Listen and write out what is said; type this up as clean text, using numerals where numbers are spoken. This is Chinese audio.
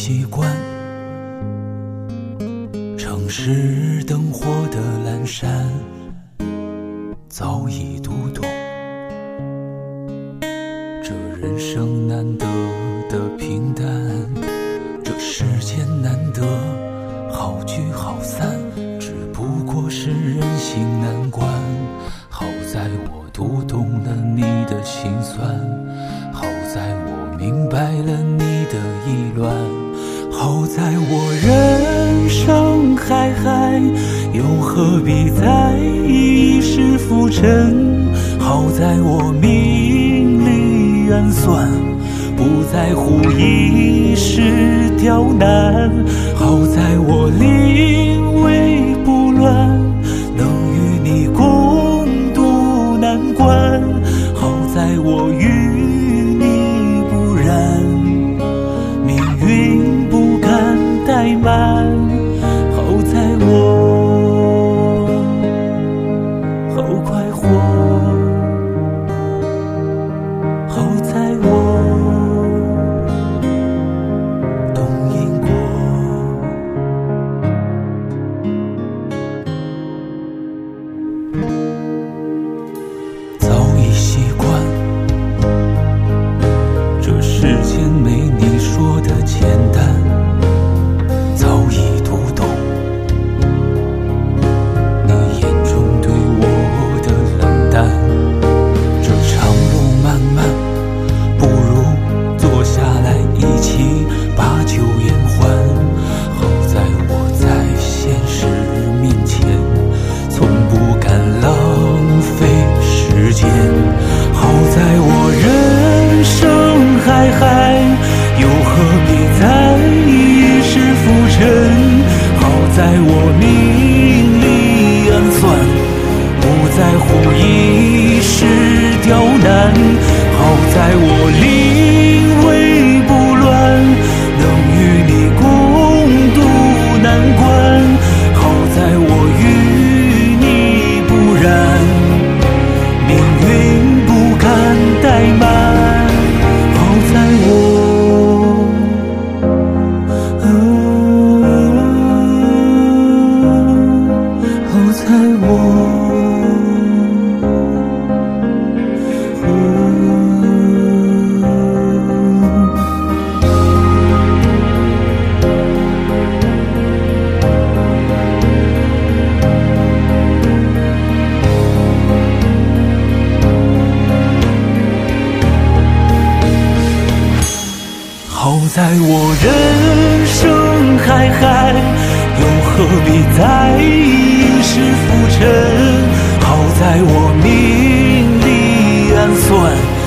习惯城市灯火的阑珊，早已读懂这人生难得的平淡，这世间难得好聚好散，只不过是人心难关。好在我读懂了你的心酸，好在我明白了你的意乱，好在我人生海海，又何必在意一世浮沉，好在我名利缘算，不在乎一时刁难，好在我临危不乱，能与你共度难关，好在我与你不染，命运不敢怠慢，好在我好快活，好在我懂因果。早已习惯这世间没你说的简单，早已读懂你眼中对我的冷淡，这长路漫漫，不如坐下来一起把酒言欢，好在我在现实面前从不敢浪费时间，好在我人生海海，又何必在意一世浮沉，好在我名利暗算，不在乎一时刁难，好在我临危不乱，能与你共度难关，好在我与你不染，命运不敢怠慢，好在我好在我好在我人生海海，又何必在意一世浮沉，好在我名利暗算，